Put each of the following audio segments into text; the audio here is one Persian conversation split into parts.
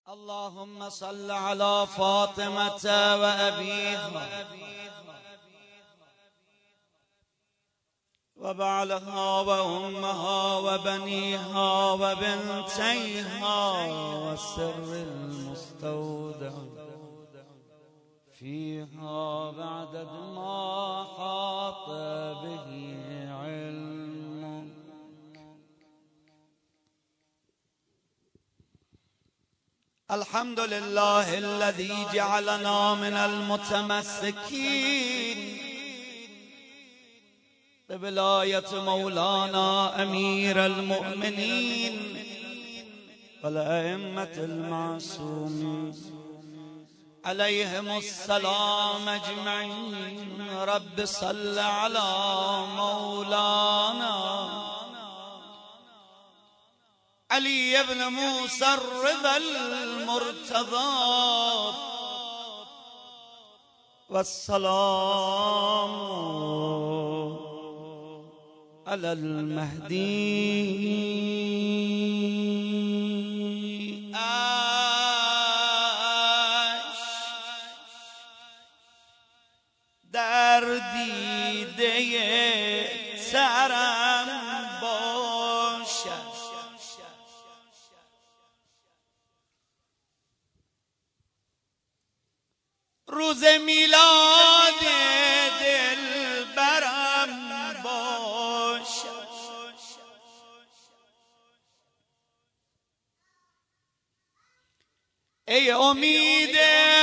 اللهم صل على فاطمة وأبيها وبعلها وأمها وبنيها وبنتيها والسر المستودع فيها بعدد ما حاط به علمك. الحمد لله الذي جعلنا من المتمسكين بولاية مولانا أمير المؤمنين والأئمة المعصومين عليهم السلام أجمعين. رب صل على مولانا علي بن موسى الرضا المرتضى والسلام على المهدي در دیده سرم باشد روز میلاد دلبرم باشد ای امید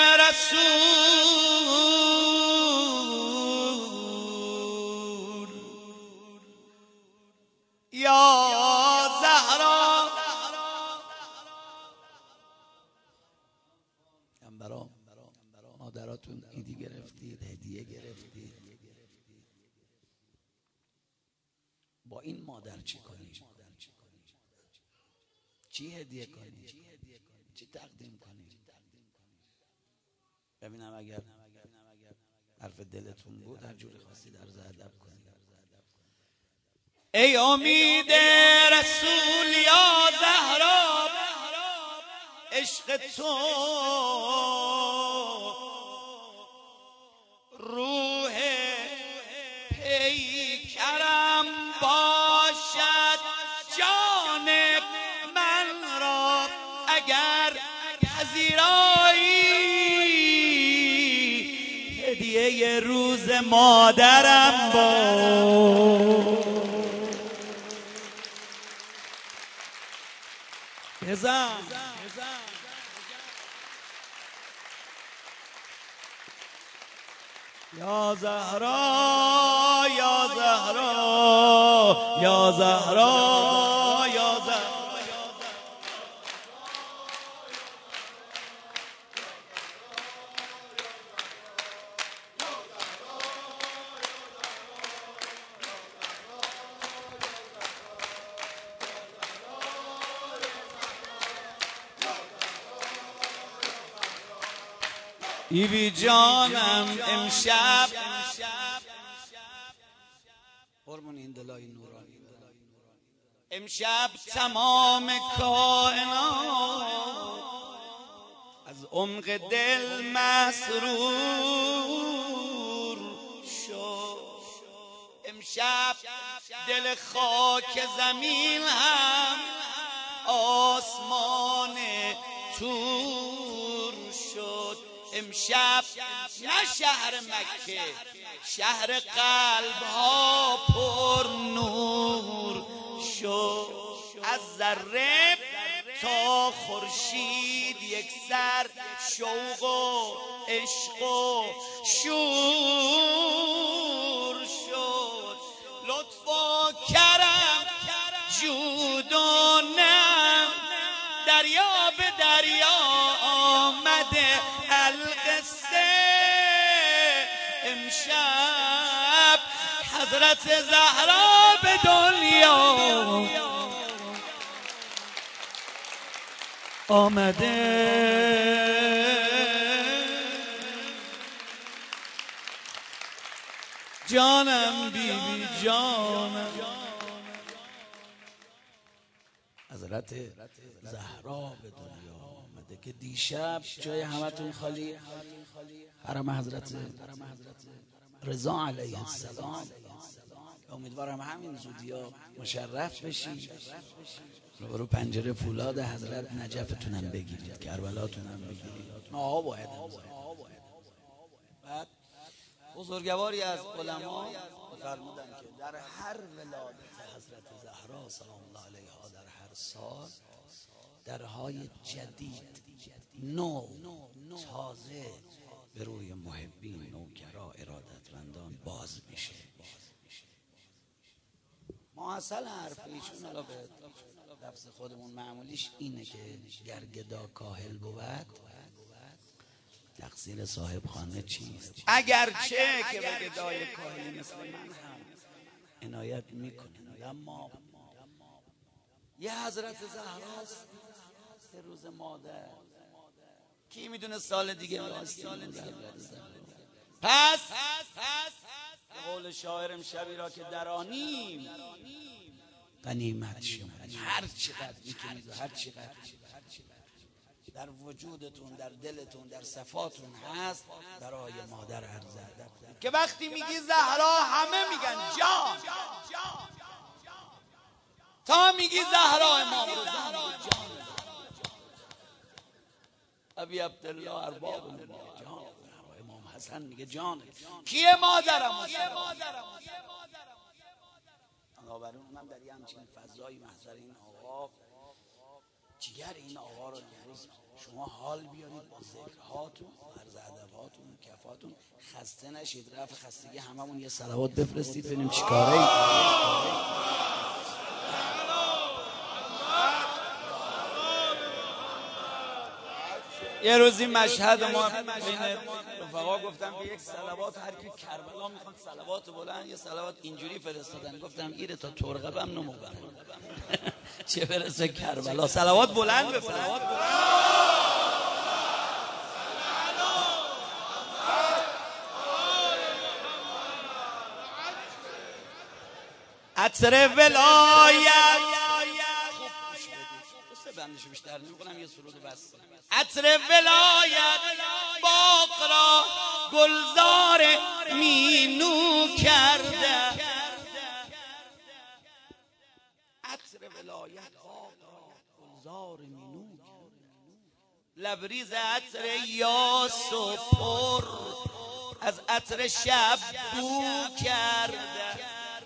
رسول یا زهرا مادراتون ایدی گرفتید، هدیه گرفتید، با این مادر چی کنید؟ چی هدیه کنید؟ چی تقدیم کنید؟ ببینم اگر حرف دلتون بود هر جوری خواستید عرض ادب کنید. ای امید رسول یا زهرا عشق تو روح پیکرم باشد جان من را اگر پذیرایی هدیه روز مادرم باشد. بزن یا زهرا یا زهرا یا زهرا یا زهرا بیبی جانم امشب قربون این دلای نورانی امشب تمام کائنات از عمق دل مسرور شد. امشب دل خاک زمین هم آسمان تور شد. امشب نه شهر مکه شهر قلب ها پر نور شد. از ذره تا خورشید یک سر شوق و عشق و شور شد. لطف و کرم جود و نعم دریا به دریا آمده القصه. امشب حضرت زهرا به دنیا آمده. جانم بیبی جانم حضرت زهرا به دنیا آمده که که دیشب جای همتون خالی حرم حضرت رضا علیه السلام. امیدوارم همین زودیا مشرف بشی، رو پنجره فولاد حضرت نجفتونم بگیرید، کربلاتونم بگیرید. آقا باید بعد بزرگواری از علما فرمودن که در هر ولادت حضرت زهرا سلام الله علیها در هر سال درهای جدید نو تازه به روی محبین، نوکرا، ارادتمندان باز میشه. ما اصلا حرف ایشون حالا به لفظ خودمون معمولیش اینه که گر گدا کاهل بود تقصیر صاحب خانه چیست؟ اگرچه که به گدای کاهلی مثل من هم عنایت میکنه، اما یه حضرت زهراست سه روز مادر، کی میدونه سال دیگه پس به قول شاعر امشبی را که درانیم غنیمت شما، هر چقدر میتونید و هر چقدر در وجودتون، در دلتون، در صفاتون هست برای مادر عرض ادب کنید که وقتی میگی زهرا همه میگن جان، تا میگی زهرا امام رضا جان، ابی عبدالله ارباب میگه جان، امام حسن میگه جان. کیه مادرم؟ بنابراین اونم در یه همچین فضایی محضر این آقا، جگر این آقا رو امروز شما حال بیارید با ذکرهاتون، عرض ادباتون، کفاتون، خسته نشید. رفع خستگی هممون یه صلوات بفرستید ببینیم چیکاره ای. یه روزی مشهد ما بین رفقا گفتم که یک صلوات هر کی کربلا میخواد صلوات بلند، یه صلوات اینجوری فرستادن، گفتم ایره تا ترقبم نمو برم چه برسه کربلا، صلوات بلند بفرست. عطر ولایت بندشو بیشتر نمیکنم، یه سرود بس. عطر ولایت باغ را گلزار مینو کرده، عطر ولایت باغ را گلزار مینو کرده، لبریز عطر یاس و پر از عطر شب بو کرده.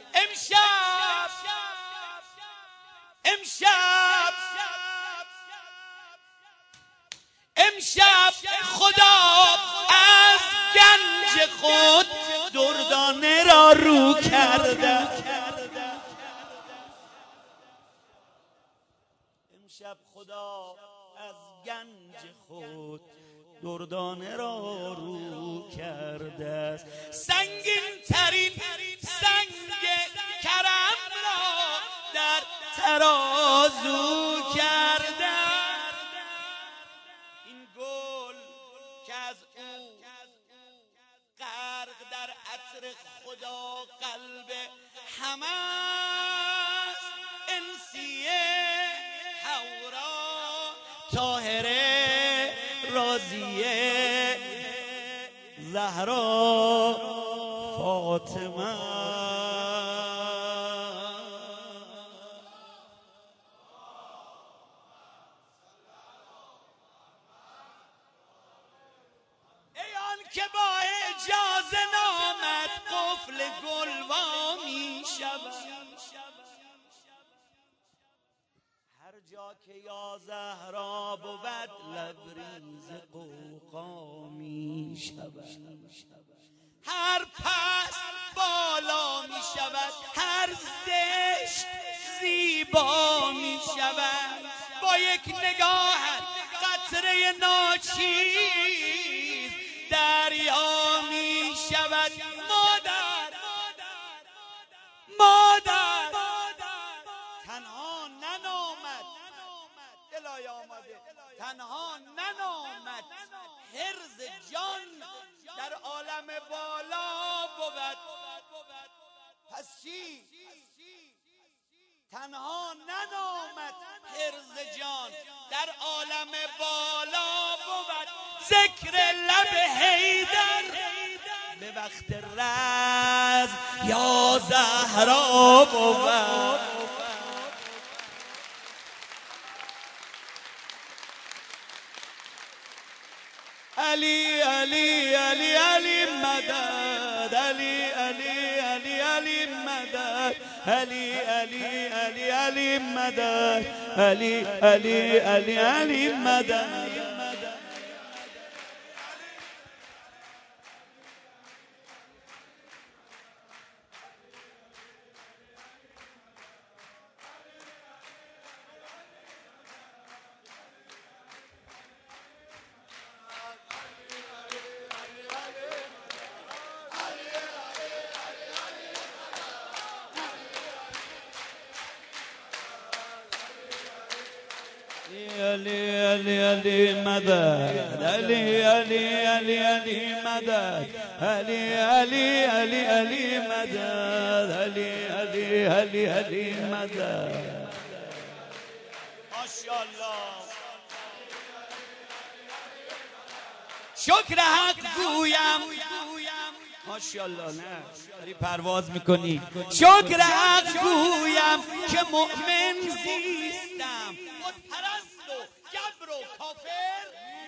امشب خدا از گنج خود دردانه را رو کرده، امشب خدا از گنج خود دردانه را رو کرده، سنگین ترین سنگ کرم را در ترازو کرده. این گل که از او غرق در عطر خدا قلب همه است، انسیه حورا طاهره راضیه زهرا فاطمه. که با اجازه نامت قفل گل وا می شود، هر جا که یا زهرا بود لبریز قوقا می شود، هر پس بالا می شود، هر زشت زیبا می شود، با یک نگاهت قطره ناچیز دریا می شود. مادر تنها ننامد، دلای آمده تنها ننامد، حرز جان در عالم بالا بود. پس چی؟ تنها ننامد حرز جان در عالم بالا ذکر لب حیدر به وقت رز یا زهرا بود. علی علی علی علی مدد، علی علی علی علی مدد، علی علی علی علی مدد، علی علی علی علی مدد. علی علی علی مدد، علی علی علی علی مدد، علی علی علی علی مدد، علی علی علی علی مدد. ماشاءالله. شکر حق گویم، ماشاءالله. نه داری پرواز میکنی. شکر حق گویم که مؤمن زیستم، بت پرست و گبر و کافر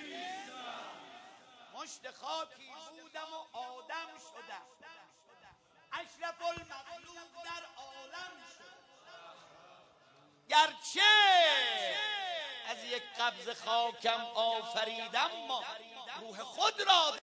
مشت خاکی بودم و آدم شدم، اشرف المخلوق در عالم شدم. گرچه از یک قبض خاکم آفریدم، ما روح خود را